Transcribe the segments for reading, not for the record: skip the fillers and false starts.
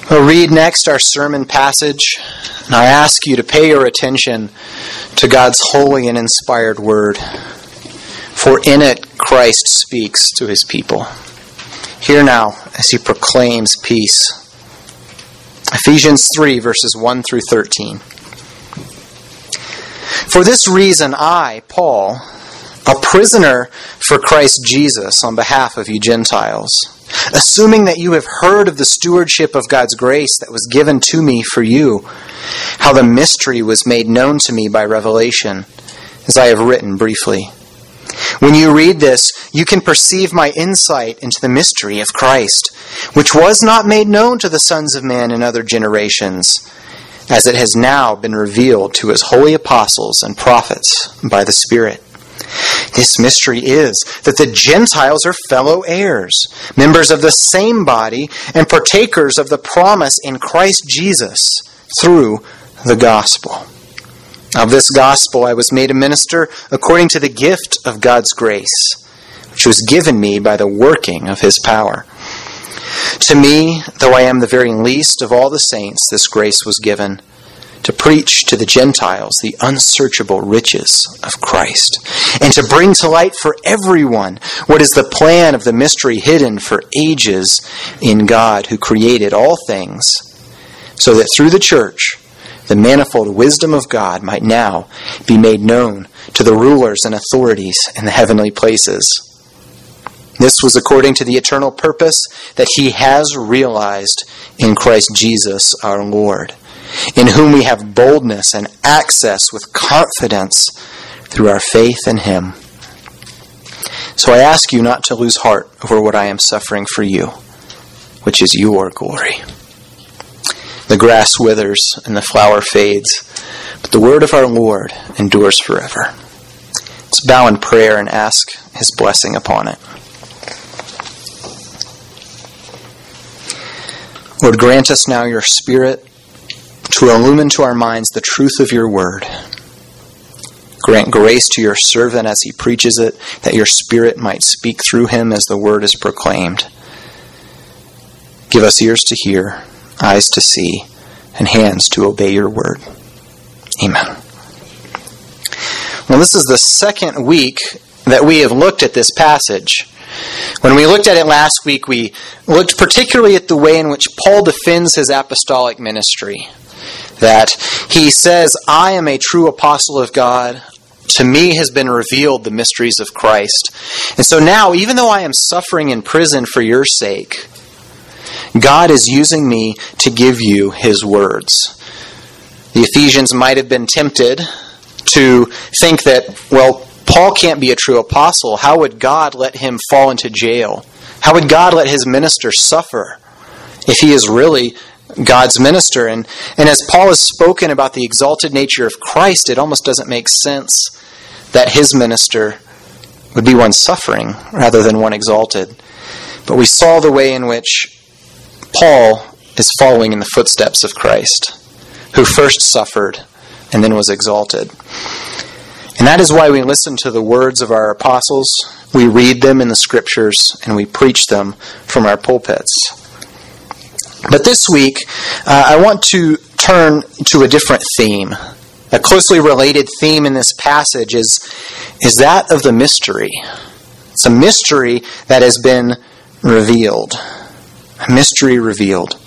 We'll read next our sermon passage, and I ask you to pay your attention to God's holy and inspired word, for in it Christ speaks to his people. Hear now as he proclaims peace. Ephesians 3, verses 1 through 13. For this reason I, Paul, a prisoner for Christ Jesus on behalf of you Gentiles, assuming that you have heard of the stewardship of God's grace that was given to me for you, how the mystery was made known to me by revelation, as I have written briefly. When you read this, you can perceive my insight into the mystery of Christ, which was not made known to the sons of men in other generations, as it has now been revealed to his holy apostles and prophets by the Spirit. This mystery is that the Gentiles are fellow heirs, members of the same body, and partakers of the promise in Christ Jesus through the gospel. Of this gospel I was made a minister according to the gift of God's grace, which was given me by the working of his power. To me, though I am the very least of all the saints, this grace was given, to preach to the Gentiles the unsearchable riches of Christ, and to bring to light for everyone what is the plan of the mystery hidden for ages in God who created all things, so that through the church the manifold wisdom of God might now be made known to the rulers and authorities in the heavenly places. This was according to the eternal purpose that he has realized in Christ Jesus our Lord, in whom we have boldness and access with confidence through our faith in him. So I ask you not to lose heart over what I am suffering for you, which is your glory. The grass withers and the flower fades, but the word of our Lord endures forever. Let's bow in prayer and ask his blessing upon it. Lord, grant us now your Spirit to illumine to our minds the truth of your word. Grant grace to your servant as he preaches it, that your Spirit might speak through him as the word is proclaimed. Give us ears to hear, eyes to see, and hands to obey your word. Amen. Well, this is the second week that we have looked at this passage. When we looked at it last week, we looked particularly at the way in which Paul defends his apostolic ministry. That he says, I am a true apostle of God. To me has been revealed the mysteries of Christ. And so now, even though I am suffering in prison for your sake, God is using me to give you his words. The Ephesians might have been tempted to think that, well, Paul can't be a true apostle. How would God let him fall into jail? How would God let his minister suffer if he is really God's minister? And as Paul has spoken about the exalted nature of Christ, it almost doesn't make sense that his minister would be one suffering rather than one exalted. But we saw the way in which Paul is following in the footsteps of Christ, who first suffered and then was exalted. And that is why we listen to the words of our apostles, we read them in the scriptures, and we preach them from our pulpits. But this week, I want to turn to a different theme. A closely related theme in this passage is that of the mystery. It's a mystery that has been revealed. A mystery revealed.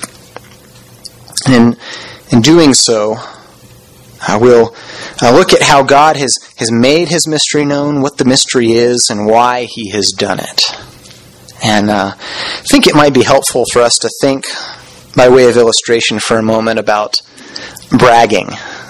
And in doing so, I will look at how God has made his mystery known, what the mystery is, and why he has done it. And I think it might be helpful for us to think, by way of illustration for a moment, about bragging.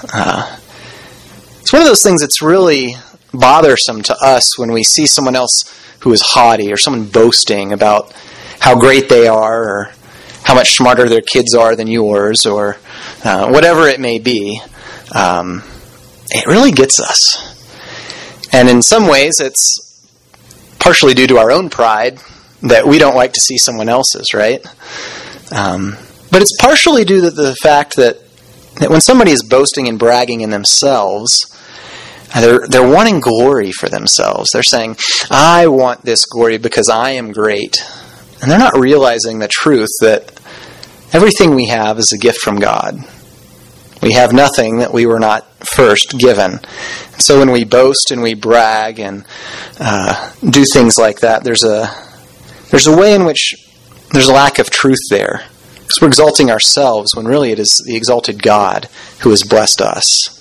It's one of those things that's really bothersome to us when we see someone else who is haughty, or someone boasting about how great they are, or how much smarter their kids are than yours, or whatever it may be. It really gets us. And in some ways, it's partially due to our own pride that we don't like to see someone else's, right? But it's partially due to the fact that when somebody is boasting and bragging in themselves, they're wanting glory for themselves. They're saying, I want this glory because I am great. And they're not realizing the truth that Everything we have is a gift from God. We have nothing that we were not first given. So when we boast and we brag and do things like that, there's a way in which there's a lack of truth there. Because we're exalting ourselves when really it is the exalted God who has blessed us.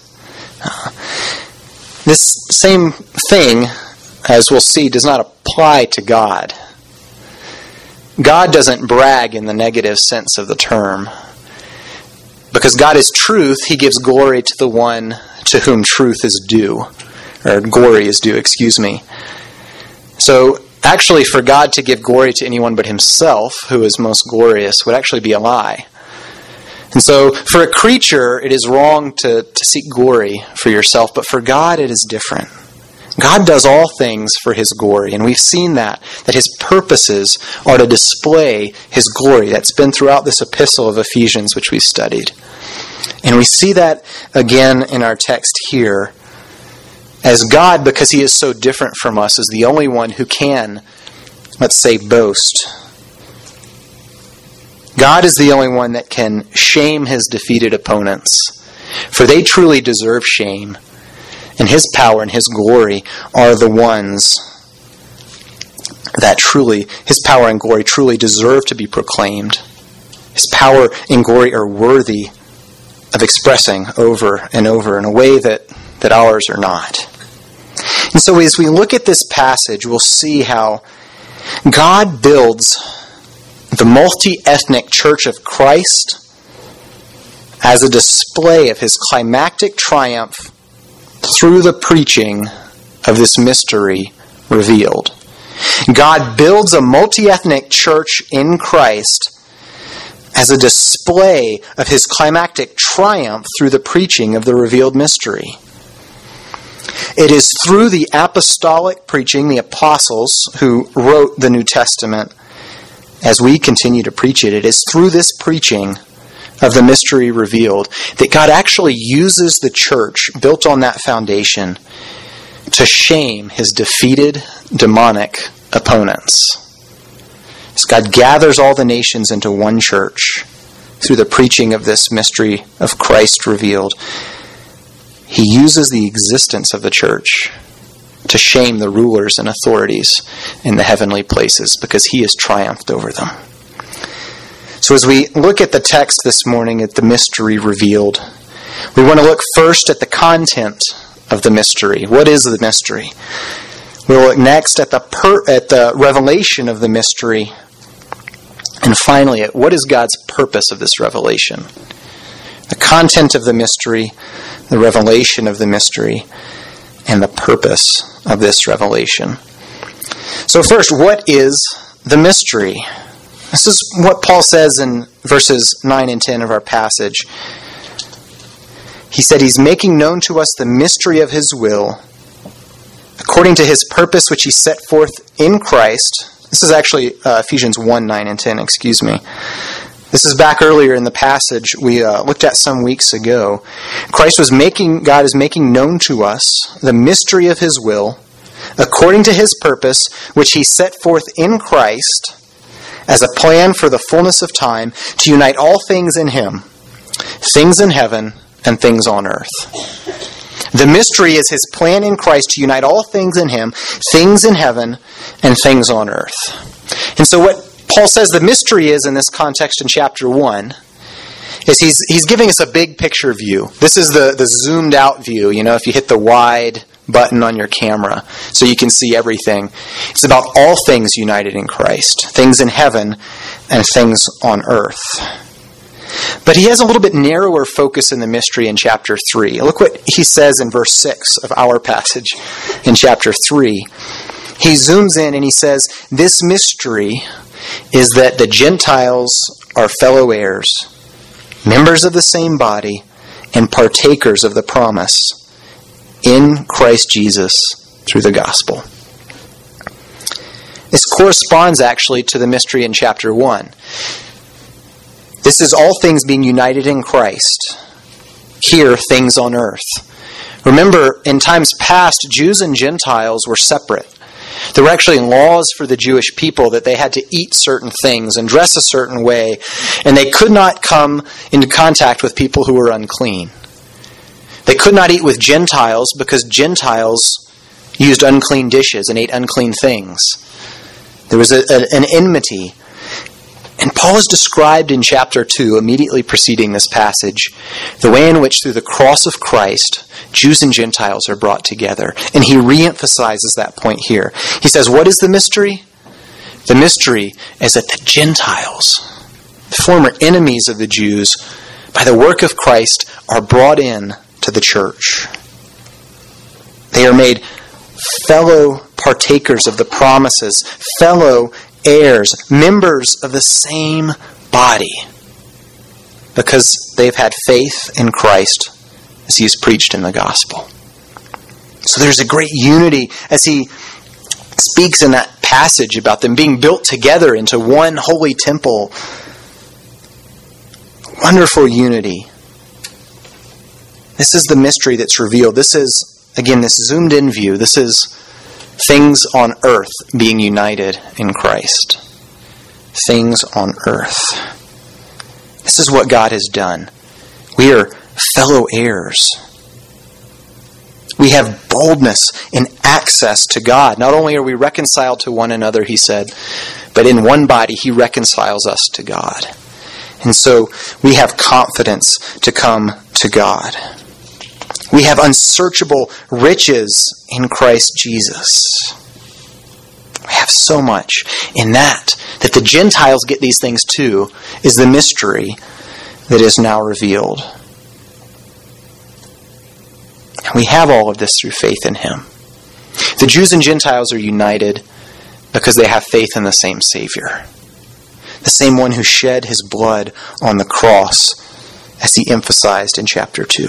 This same thing, as we'll see, does not apply to God. God doesn't brag in the negative sense of the term. Because God is truth, He gives glory to the one to whom truth is due. Or glory is due, So, actually, for God to give glory to anyone but Himself, who is most glorious, would actually be a lie. And so, for a creature, it is wrong to seek glory for yourself, but for God, it is different. God does all things for His glory, and we've seen that His purposes are to display His glory. That's been throughout this epistle of Ephesians, which we've studied. And we see that again in our text here, as God, because He is so different from us, is the only one who can, let's say, boast. God is the only one that can shame His defeated opponents, for they truly deserve shame. And His power and His glory are the ones that truly, His power and glory truly deserve to be proclaimed. His power and glory are worthy of expressing over and over in a way that ours are not. And so as we look at this passage, we'll see how God builds the multi-ethnic church of Christ as a display of His climactic triumph through the preaching of this mystery revealed. God builds a multi-ethnic church in Christ as a display of His climactic triumph through the preaching of the revealed mystery. It is through the apostolic preaching, the apostles who wrote the New Testament, as we continue to preach it, it is through this preaching of the mystery revealed that God actually uses the church built on that foundation to shame His defeated demonic opponents. As God gathers all the nations into one church through the preaching of this mystery of Christ revealed, He uses the existence of the church to shame the rulers and authorities in the heavenly places because He has triumphed over them. So as we look at the text this morning, at the mystery revealed, we want to look first at the content of the mystery. What is the mystery? We'll look next at the revelation of the mystery. And finally, at what is God's purpose of this revelation? The content of the mystery, the revelation of the mystery, and the purpose of this revelation. So first, what is the mystery? This is what Paul says in verses 9 and 10 of our passage. He said He's making known to us the mystery of His will, according to His purpose which He set forth in Christ. This is actually Ephesians 1, 9 and 10, This is back earlier in the passage we looked at some weeks ago. God is making known to us the mystery of His will, according to His purpose which He set forth in Christ, as a plan for the fullness of time, to unite all things in Him, things in heaven and things on earth. The mystery is His plan in Christ to unite all things in Him, things in heaven and things on earth. And so what Paul says the mystery is in this context in chapter 1 is he's giving us a big picture view. This is the zoomed out view, if you hit the wide button on your camera so you can see everything. It's about all things united in Christ, things in heaven and things on earth. But he has a little bit narrower focus in the mystery in chapter 3. Look what he says in verse 6 of our passage in chapter 3. He zooms in and he says, this mystery is that the Gentiles are fellow heirs, members of the same body, and partakers of the promise in Christ Jesus through the gospel. This corresponds actually to the mystery in chapter 1. This is all things being united in Christ. Here, things on earth. Remember, in times past, Jews and Gentiles were separate. There were actually laws for the Jewish people that they had to eat certain things and dress a certain way, and they could not come into contact with people who were unclean. They could not eat with Gentiles because Gentiles used unclean dishes and ate unclean things. There was an enmity. And Paul is described in chapter 2, immediately preceding this passage, the way in which through the cross of Christ, Jews and Gentiles are brought together. And he reemphasizes that point here. He says, what is the mystery? The mystery is that the Gentiles, the former enemies of the Jews, by the work of Christ, are brought in to the church. They are made fellow partakers of the promises, fellow heirs, members of the same body, because they've had faith in Christ as he is preached in the gospel. So there's a great unity as he speaks in that passage about them being built together into one holy temple. Wonderful unity. This is the mystery that's revealed. This is, again, this zoomed in view. This is things on earth being united in Christ. Things on earth. This is what God has done. We are fellow heirs. We have boldness in access to God. Not only are we reconciled to one another, he said, but in one body he reconciles us to God. And so we have confidence to come to God. We have unsearchable riches in Christ Jesus. We have so much in that the Gentiles get these things too, is the mystery that is now revealed. And we have all of this through faith in him. The Jews and Gentiles are united because they have faith in the same Savior. The same one who shed his blood on the cross, as he emphasized in chapter 2.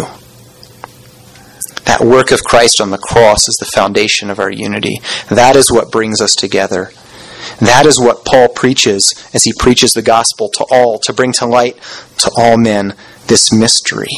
That work of Christ on the cross is the foundation of our unity. That is what brings us together. That is what Paul preaches as he preaches the gospel to all, to bring to light to all men this mystery.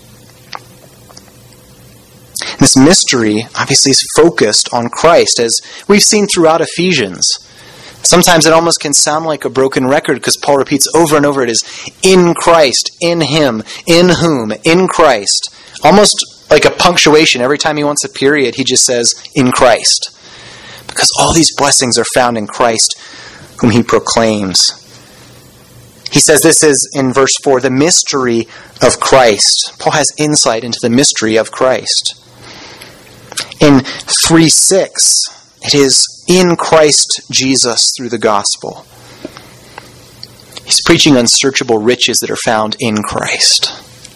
This mystery obviously is focused on Christ, as we've seen throughout Ephesians. Sometimes it almost can sound like a broken record because Paul repeats over and over it is in Christ, in him, in whom, in Christ. Almost like a punctuation. Every time he wants a period, he just says, in Christ. Because all these blessings are found in Christ, whom he proclaims. He says this is, in verse 4, the mystery of Christ. Paul has insight into the mystery of Christ. In 3:6, it is in Christ Jesus through the gospel. He's preaching unsearchable riches that are found in Christ.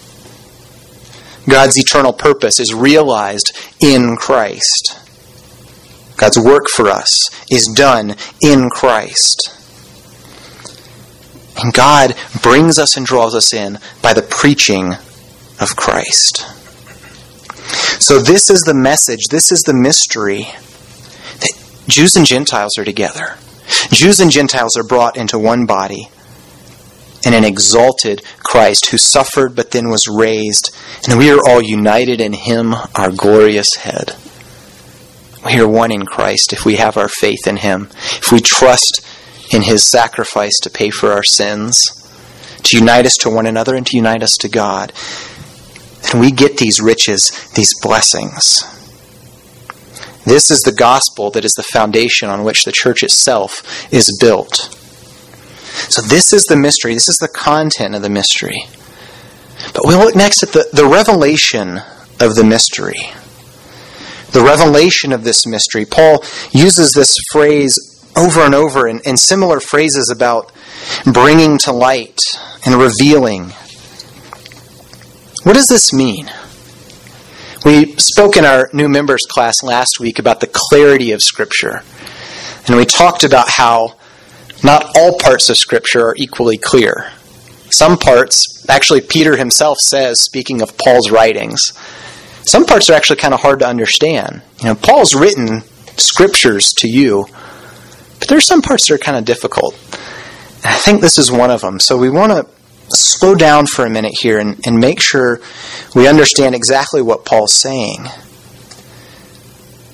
God's eternal purpose is realized in Christ. God's work for us is done in Christ. And God brings us and draws us in by the preaching of Christ. So this is the message, this is the mystery, that Jews and Gentiles are together. Jews and Gentiles are brought into one body in an exalted Christ who suffered but then was raised, and we are all united in him, our glorious head. We are one in Christ if we have our faith in him, if we trust in his sacrifice to pay for our sins, to unite us to one another and to unite us to God. And we get these riches, these blessings. This is the gospel that is the foundation on which the church itself is built. So this is the mystery. This is the content of the mystery. But we'll look next at the revelation of the mystery. The revelation of this mystery. Paul uses this phrase over and over in similar phrases about bringing to light and revealing. What does this mean? We spoke in our new members class last week about the clarity of Scripture. And we talked about how not all parts of Scripture are equally clear. Some parts, actually Peter himself says, speaking of Paul's writings, some parts are actually kind of hard to understand. Paul's written Scriptures to you, but there's some parts that are kind of difficult. And I think this is one of them. So we want to slow down for a minute here and make sure we understand exactly what Paul's saying.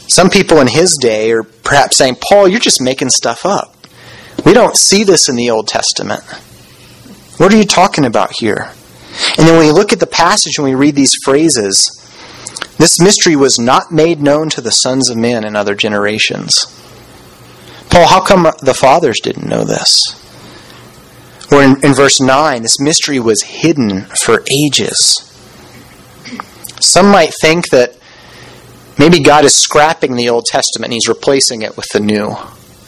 Some people in his day are perhaps saying, Paul, you're just making stuff up. We don't see this in the Old Testament. What are you talking about here? And then when we look at the passage and we read these phrases, this mystery was not made known to the sons of men in other generations. Paul, how come the fathers didn't know this? Or in verse 9, this mystery was hidden for ages. Some might think that maybe God is scrapping the Old Testament and he's replacing it with the new.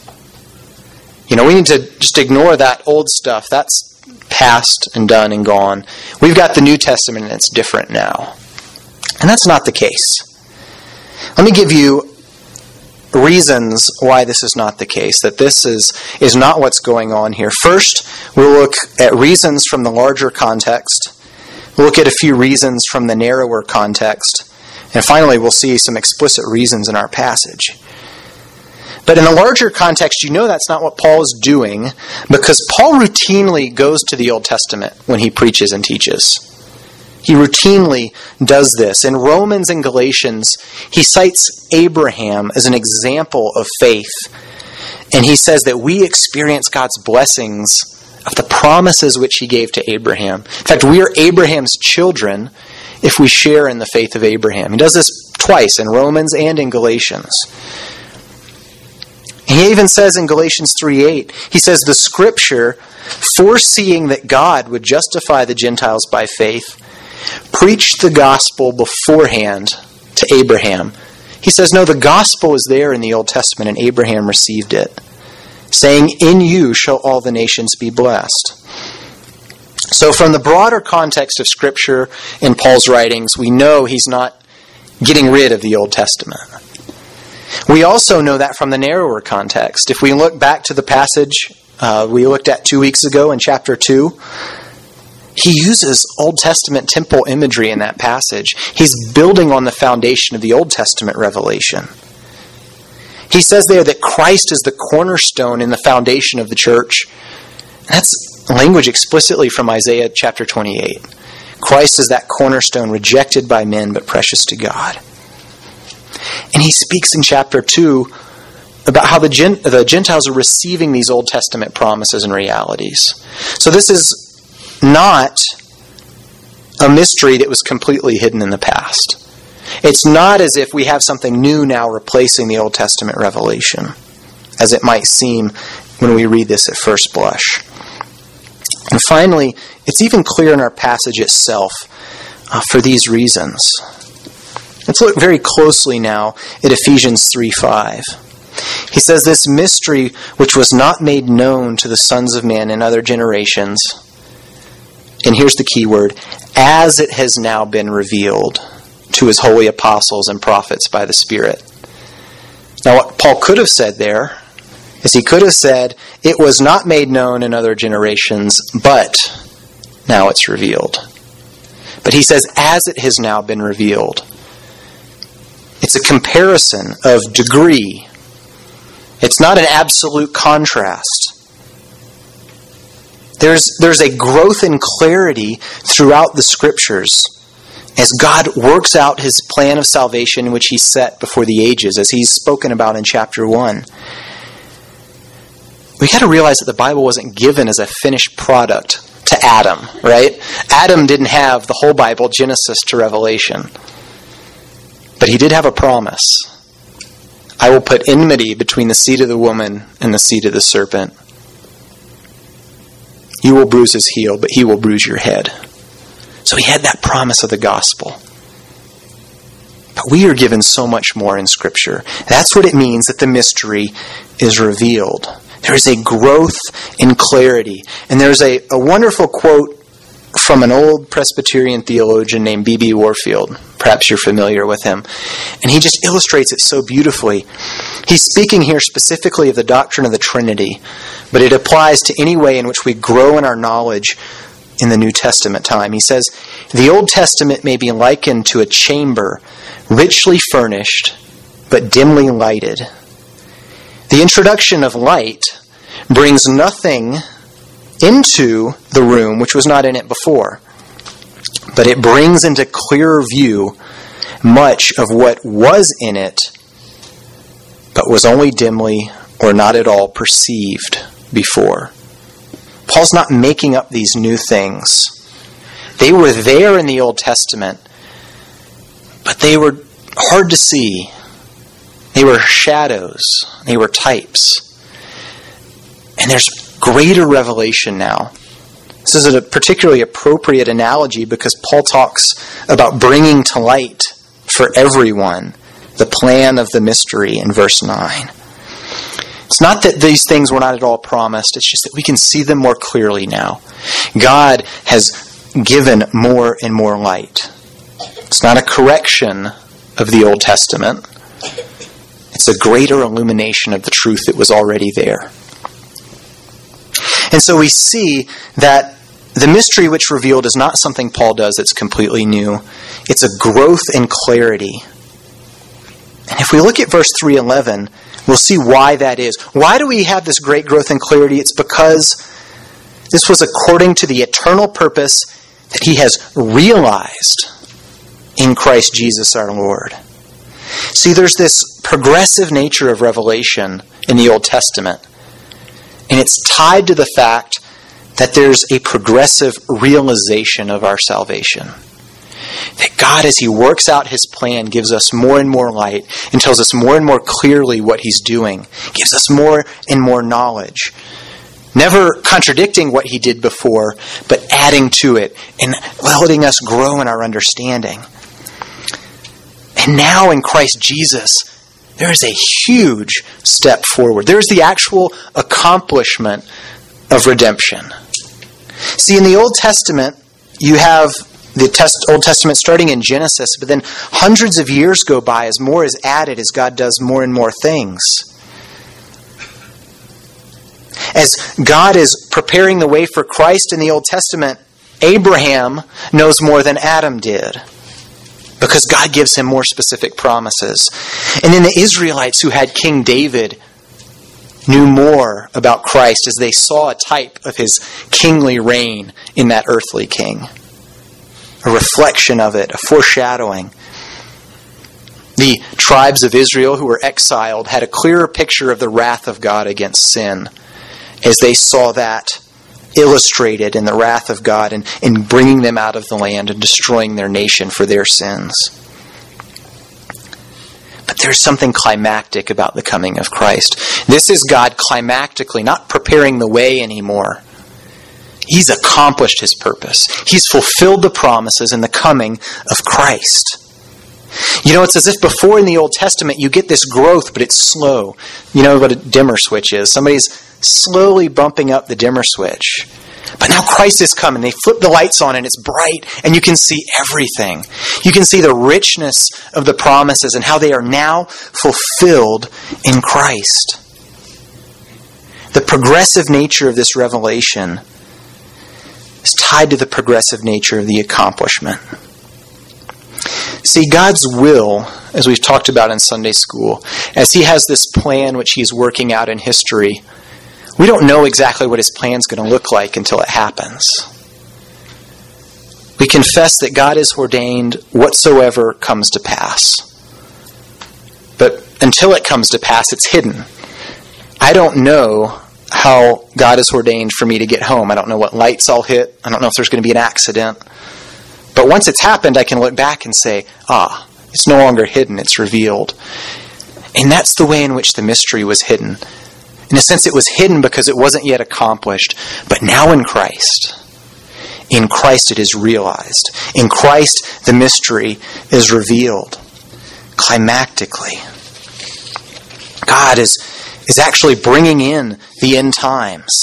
We need to just ignore that old stuff. That's past and done and gone. We've got the New Testament and it's different now. And that's not the case. Let me give you reasons why this is not the case, that this is not what's going on here. First, we'll look at reasons from the larger context. We'll look at a few reasons from the narrower context. And finally, we'll see some explicit reasons in our passage. But in the larger context, that's not what Paul is doing, because Paul routinely goes to the Old Testament when he preaches and teaches. He routinely does this. In Romans and Galatians, he cites Abraham as an example of faith. And he says that we experience God's blessings of the promises which he gave to Abraham. In fact, we are Abraham's children if we share in the faith of Abraham. He does this twice, in Romans and in Galatians. He even says in Galatians 3:8, he says, the Scripture, foreseeing that God would justify the Gentiles by faith, preached the gospel beforehand to Abraham. He says, no, the gospel is there in the Old Testament, and Abraham received it, saying, in you shall all the nations be blessed. So from the broader context of Scripture in Paul's writings, we know he's not getting rid of the Old Testament. We also know that from the narrower context. If we look back to the passage we looked at 2 weeks ago in chapter 2, he uses Old Testament temple imagery in that passage. He's building on the foundation of the Old Testament revelation. He says there that Christ is the cornerstone in the foundation of the church. That's language explicitly from Isaiah chapter 28. Christ is that cornerstone rejected by men but precious to God. And he speaks in chapter 2 about how the Gentiles are receiving these Old Testament promises and realities. So this is not a mystery that was completely hidden in the past. It's not as if we have something new now replacing the Old Testament revelation, as it might seem when we read this at first blush. And finally, it's even clear in our passage itself for these reasons. Let's look very closely now at Ephesians 3:5. He says, this mystery which was not made known to the sons of men in other generations, and here's the key word, as it has now been revealed to his holy apostles and prophets by the Spirit. Now what Paul could have said there is he could have said, it was not made known in other generations, but now it's revealed. But he says, as it has now been revealed. It's a comparison of degree. It's not an absolute contrast. There's a growth in clarity throughout the Scriptures as God works out his plan of salvation which he set before the ages, as he's spoken about in chapter 1. We got to realize that the Bible wasn't given as a finished product to Adam, right? Adam didn't have the whole Bible, Genesis to Revelation. But he did have a promise. I will put enmity between the seed of the woman and the seed of the serpent. You will bruise his heel, but he will bruise your head. So he had that promise of the gospel. But we are given so much more in Scripture. That's what it means that the mystery is revealed. There is a growth in clarity. And there's a wonderful quote from an old Presbyterian theologian named B.B. Warfield. Perhaps you're familiar with him. And he just illustrates it so beautifully. He's speaking here specifically of the doctrine of the Trinity, but it applies to any way in which we grow in our knowledge in the New Testament time. He says, the Old Testament may be likened to a chamber richly furnished, but dimly lighted. The introduction of light brings nothing into the room which was not in it before, but it brings into clearer view much of what was in it but was only dimly or not at all perceived before. Paul's not making up these new things. They were there in the Old Testament, but they were hard to see. They were shadows. They were types. And there's greater revelation now. This is a particularly appropriate analogy because Paul talks about bringing to light for everyone the plan of the mystery in verse 9. It's not that these things were not at all promised. It's just that we can see them more clearly now. God has given more and more light. It's not a correction of the Old Testament. It's a greater illumination of the truth that was already there. And so we see that the mystery which revealed is not something Paul does that's completely new. It's a growth in clarity. And if we look at verse 3:11, we'll see why that is. Why do we have this great growth in clarity? It's because this was according to the eternal purpose that he has realized in Christ Jesus our Lord. See, there's this progressive nature of revelation in the Old Testament. And it's tied to the fact that there's a progressive realization of our salvation. That God, as he works out his plan, gives us more and more light and tells us more and more clearly what he's doing. Gives us more and more knowledge. Never contradicting what he did before, but adding to it and letting us grow in our understanding. And now in Christ Jesus, there is a huge step forward. There's the actual accomplishment of redemption. See, in the Old Testament, you have the Old Testament starting in Genesis, but then hundreds of years go by as more is added, as God does more and more things. As God is preparing the way for Christ in the Old Testament, Abraham knows more than Adam did, because God gives him more specific promises. And then the Israelites who had King David knew more about Christ as they saw a type of his kingly reign in that earthly king. A reflection of it, a foreshadowing. The tribes of Israel who were exiled had a clearer picture of the wrath of God against sin as they saw that illustrated in the wrath of God in bringing them out of the land and destroying their nation for their sins. But there's something climactic about the coming of Christ. This is God climactically not preparing the way anymore. He's accomplished his purpose. He's fulfilled the promises in the coming of Christ. You know, it's as if before in the Old Testament you get this growth, but it's slow. You know what a dimmer switch is. Somebody's slowly bumping up the dimmer switch. But now Christ has come and they flip the lights on and it's bright and you can see everything. You can see the richness of the promises and how they are now fulfilled in Christ. The progressive nature of this revelation is tied to the progressive nature of the accomplishment. See, God's will, as we've talked about in Sunday school, as he has this plan which he's working out in history, we don't know exactly what his plan's going to look like until it happens. We confess that God has ordained whatsoever comes to pass. But until it comes to pass, it's hidden. I don't know how God has ordained for me to get home. I don't know what lights I'll hit. I don't know if there's going to be an accident. But once it's happened, I can look back and say, it's no longer hidden, it's revealed. And that's the way in which the mystery was hidden. In a sense, it was hidden because it wasn't yet accomplished. But now in Christ it is realized. In Christ, the mystery is revealed climactically. God is actually bringing in the end times.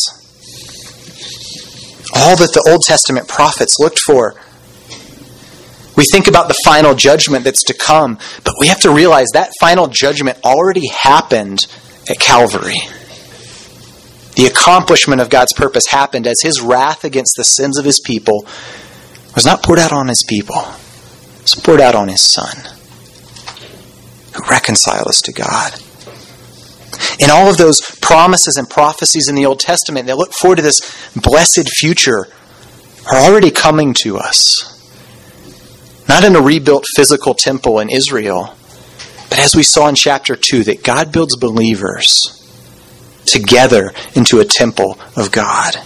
All that the Old Testament prophets looked for. We think about the final judgment that's to come, but we have to realize that final judgment already happened at Calvary. The accomplishment of God's purpose happened as his wrath against the sins of his people was not poured out on his people. It was poured out on his Son, who reconciled us to God. And all of those promises and prophecies in the Old Testament that look forward to this blessed future are already coming to us. Not in a rebuilt physical temple in Israel, But as we saw in chapter 2, that God builds believers together into a temple of God.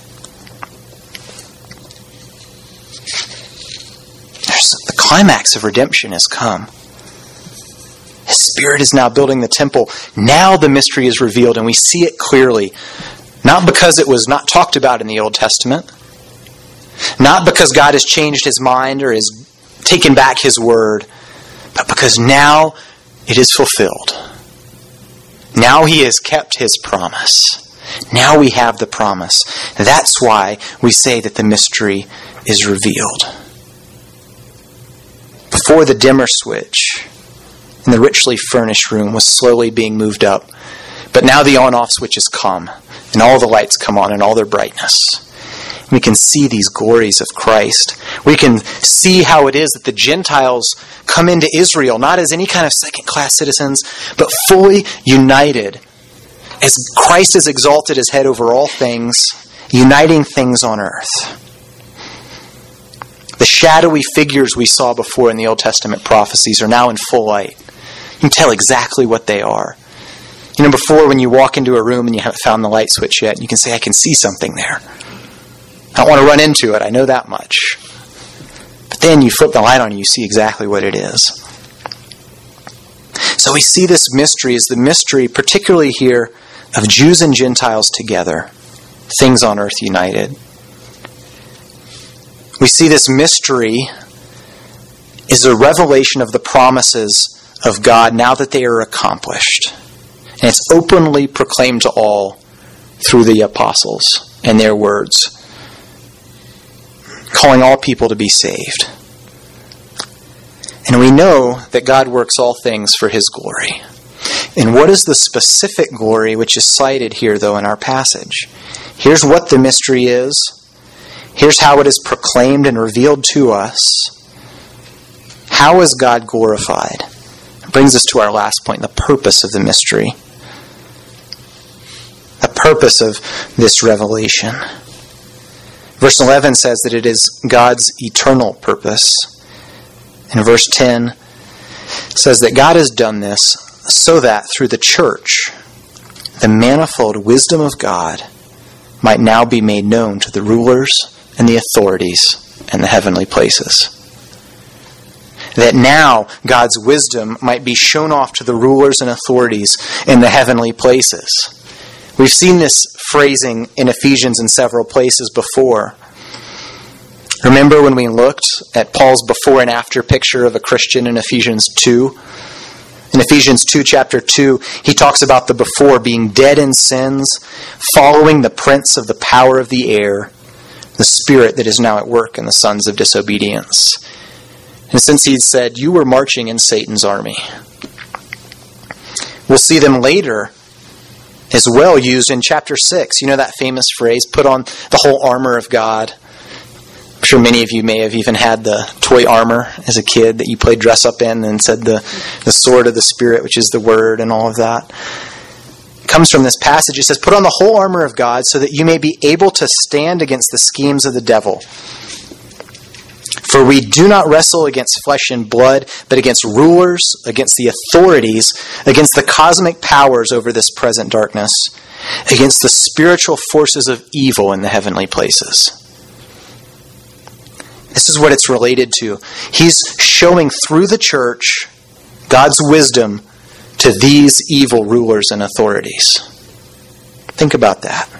The climax of redemption has come. His Spirit is now building the temple. Now the mystery is revealed, and we see it clearly. Not because it was not talked about in the Old Testament. Not because God has changed His mind or has taken back His word. But because now it is fulfilled. Now He has kept His promise. Now we have the promise. That's why we say that the mystery is revealed. Before the dimmer switch in the richly furnished room was slowly being moved up, but now the on-off switch has come, and all the lights come on in all their brightness. We can see these glories of Christ. We can see how it is that the Gentiles come into Israel, not as any kind of second-class citizens, but fully united, as Christ is exalted as head over all things, uniting things on earth. The shadowy figures we saw before in the Old Testament prophecies are now in full light. You can tell exactly what they are. You know, before when you walk into a room and you haven't found the light switch yet, you can say, I can see something there. I don't want to run into it, I know that much. But then you flip the light on and you see exactly what it is. So we see this mystery as the mystery, particularly here, of Jews and Gentiles together, things on earth united. We see this mystery is a revelation of the promises of God now that they are accomplished. And it's openly proclaimed to all through the apostles and their words, calling all people to be saved. And we know that God works all things for His glory. And what is the specific glory which is cited here, though, in our passage? Here's what the mystery is. Here's how it is proclaimed and revealed to us. How is God glorified? It brings us to our last point, the purpose of the mystery. The purpose of this revelation. Verse 11 says that it is God's eternal purpose. And verse 10 says that God has done this so that through the church, the manifold wisdom of God might now be made known to the rulers and the authorities in the heavenly places. That now God's wisdom might be shown off to the rulers and authorities in the heavenly places. We've seen this phrasing in Ephesians in several places before. Remember when we looked at Paul's before and after picture of a Christian in Ephesians 2? In Ephesians 2, chapter 2, he talks about the before being dead in sins, following the prince of the power of the air, the spirit that is now at work in the sons of disobedience. And since he said, you were marching in Satan's army. We'll see them later as well used in chapter 6. You know that famous phrase, put on the whole armor of God. I'm sure many of you may have even had the toy armor as a kid that you played dress up in and said the sword of the Spirit, which is the Word and all of that. It comes from this passage. It says, put on the whole armor of God so that you may be able to stand against the schemes of the devil. For we do not wrestle against flesh and blood, but against rulers, against the authorities, against the cosmic powers over this present darkness, against the spiritual forces of evil in the heavenly places. This is what it's related to. He's showing through the church God's wisdom to these evil rulers and authorities. Think about that.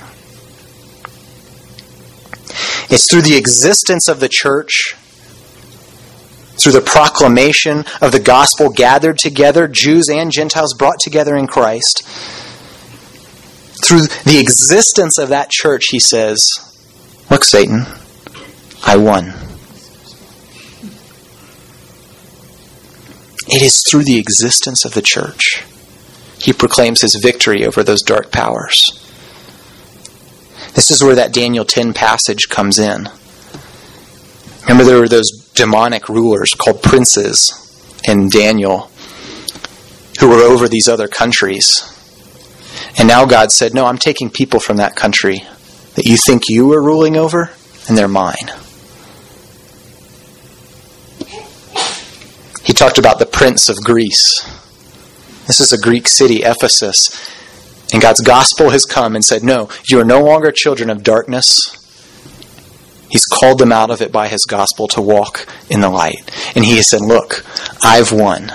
It's through the existence of the church, through the proclamation of the gospel gathered together, Jews and Gentiles brought together in Christ. Through the existence of that church, he says, look, Satan, I won. It is through the existence of the church he proclaims his victory over those dark powers. This is where that Daniel 10 passage comes in. Remember, there were those demonic rulers called princes in Daniel who were over these other countries. And now God said, no, I'm taking people from that country that you think you are ruling over, and they're mine. He talked about the prince of Greece This is a Greek city, Ephesus. And God's gospel has come and said, no, you are no longer children of darkness. He's called them out of it by his gospel to walk in the light. And he has said, look, I've won.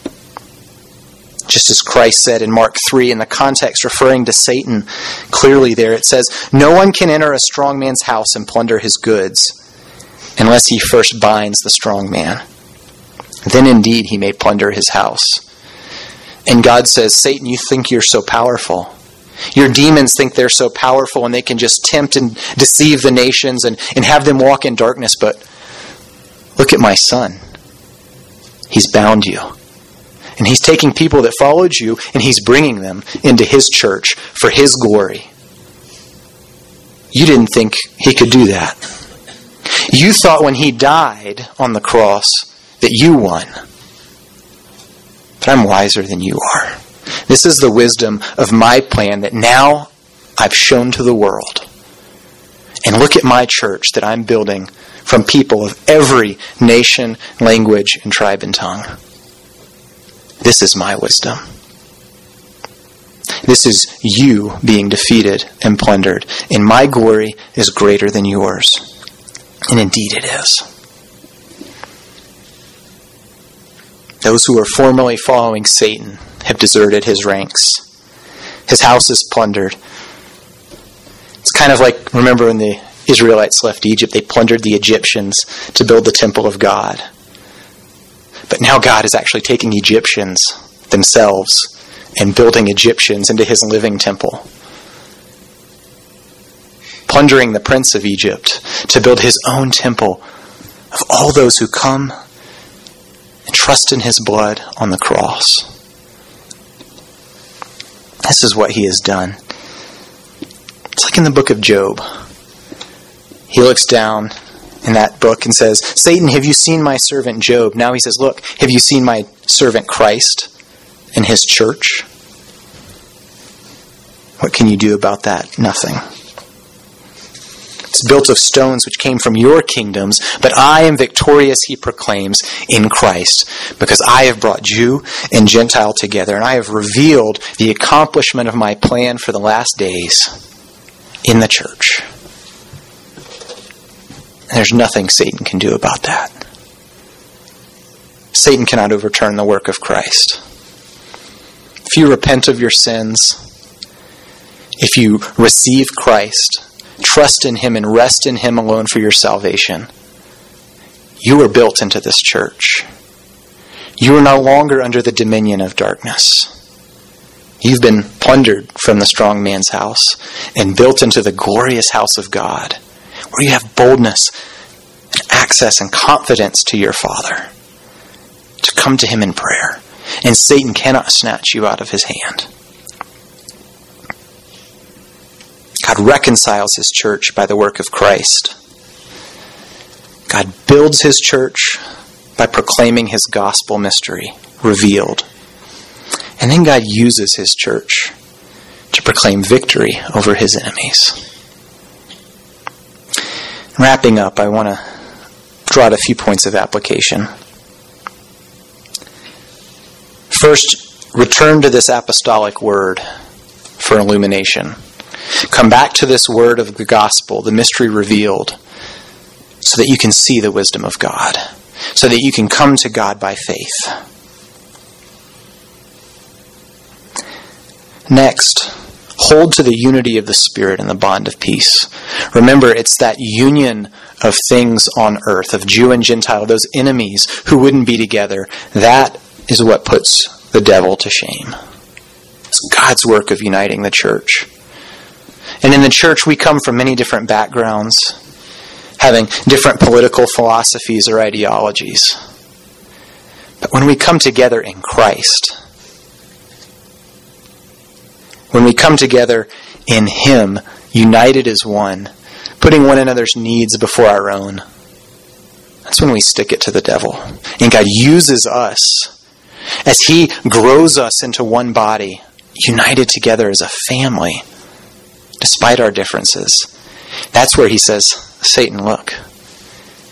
Just as Christ said in Mark 3, in the context referring to Satan, clearly there it says, no one can enter a strong man's house and plunder his goods unless he first binds the strong man. Then indeed he may plunder his house. And God says, Satan, you think you're so powerful. Your demons think they're so powerful and they can just tempt and deceive the nations and have them walk in darkness. But look at my son. He's bound you. And he's taking people that followed you and he's bringing them into his church for his glory. You didn't think he could do that. You thought when he died on the cross that you won. But I'm wiser than you are. This is the wisdom of my plan that now I've shown to the world. And look at my church that I'm building from people of every nation, language, and tribe and tongue. This is my wisdom. This is you being defeated and plundered. And my glory is greater than yours. And indeed it is. Those who are formerly following Satan have deserted his ranks. His house is plundered. It's kind of like, remember when the Israelites left Egypt, they plundered the Egyptians to build the temple of God. But now God is actually taking Egyptians themselves and building Egyptians into his living temple. Plundering the prince of Egypt to build his own temple of all those who come and trust in his blood on the cross. This is what he has done. It's like in the book of Job. He looks down in that book and says, Satan, have you seen my servant Job? Now he says, look, have you seen my servant Christ and his church? What can you do about that? Nothing. It's built of stones which came from your kingdoms, but I am victorious, he proclaims, in Christ, because I have brought Jew and Gentile together, and I have revealed the accomplishment of my plan for the last days in the church. And there's nothing Satan can do about that. Satan cannot overturn the work of Christ. If you repent of your sins, if you receive Christ, trust in him and rest in him alone for your salvation, you are built into this church. You are no longer under the dominion of darkness. You've been plundered from the strong man's house and built into the glorious house of God, where you have boldness and access and confidence to your Father, to come to him in prayer. And Satan cannot snatch you out of his hand. God reconciles his church by the work of Christ. God builds his church by proclaiming his gospel mystery revealed. And then God uses his church to proclaim victory over his enemies. Wrapping up, I want to draw out a few points of application. First, return to this apostolic word for illumination. Come back to this word of the gospel, the mystery revealed, so that you can see the wisdom of God, so that you can come to God by faith. Next, hold to the unity of the Spirit and the bond of peace. Remember, it's that union of things on earth, of Jew and Gentile, those enemies who wouldn't be together. That is what puts the devil to shame. It's God's work of uniting the church. And in the church, we come from many different backgrounds, having different political philosophies or ideologies. But when we come together in Christ, when we come together in him, united as one, putting one another's needs before our own, that's when we stick it to the devil. And God uses us as he grows us into one body, united together as a family, despite our differences. That's where he says, Satan, look,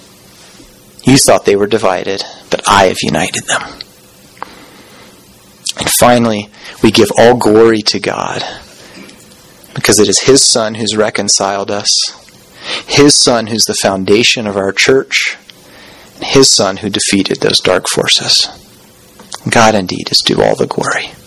you thought they were divided, but I have united them. And finally, we give all glory to God, because it is His Son who's reconciled us, His Son who's the foundation of our church, and His Son who defeated those dark forces. God indeed is due all the glory.